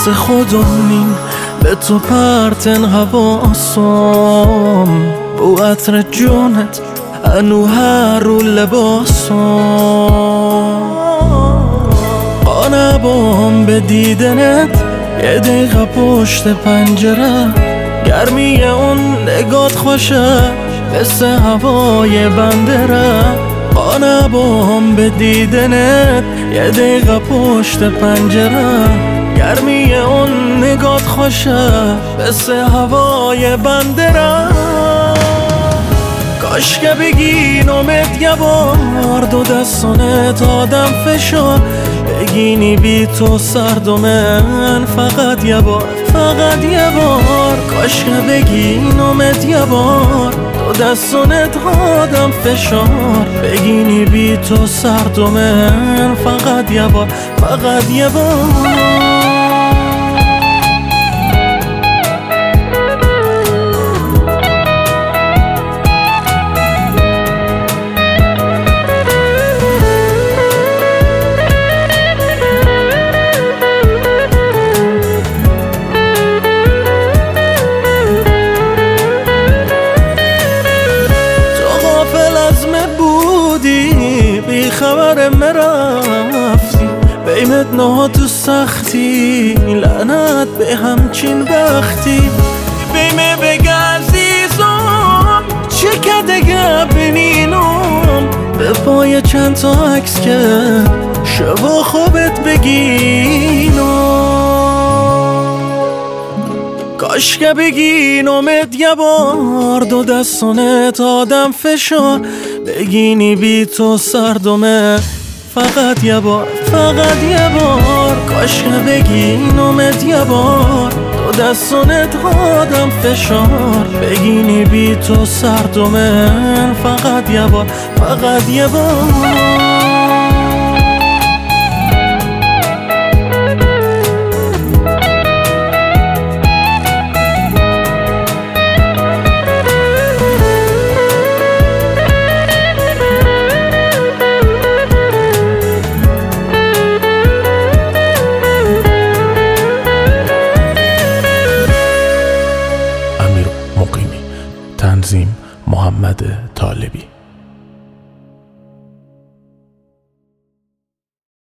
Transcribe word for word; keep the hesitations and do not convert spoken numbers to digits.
واسه خودمین به تو پرتن حواسم، بو عطر جونت انو هر رو لباسم. قانبام به دیدنت یه دقیقه پشت پنجره، گرمی اون نگات خوشه مثل هوای بندره. قانبام به دیدنت یه دقیقه پشت پنجره، گرمی اون نگات خوشه مثل هوای بندره. کاش که بگی نومت یه بار، دو دستانت آدم فشار، بگینی بی تو سرد و من فقط یه بار، فقط یه بار. کاش که بگی نومت یه بار، دو دستانت آدم فشار، بگینی بی تو سرد و من فقط یه بار، فقط یه بار. بی خبر مرفتی بیمت نه تو سختی، لعنت به همچین بختی. بیمه بگه عزیزم چه که دگه ببینم، به پای چند تا عکس که شبا خوبت بگینم. کاش که بگی نومت یه بار، دو دستانت آدم فشار، بگینی بی تو سردمه فقط یه بار، فقط یه بار. کاش که بگی نومت یه بار، دو دستانت آدم فشار، بگینی بی تو سردمه فقط یه بار، فقط یه بار.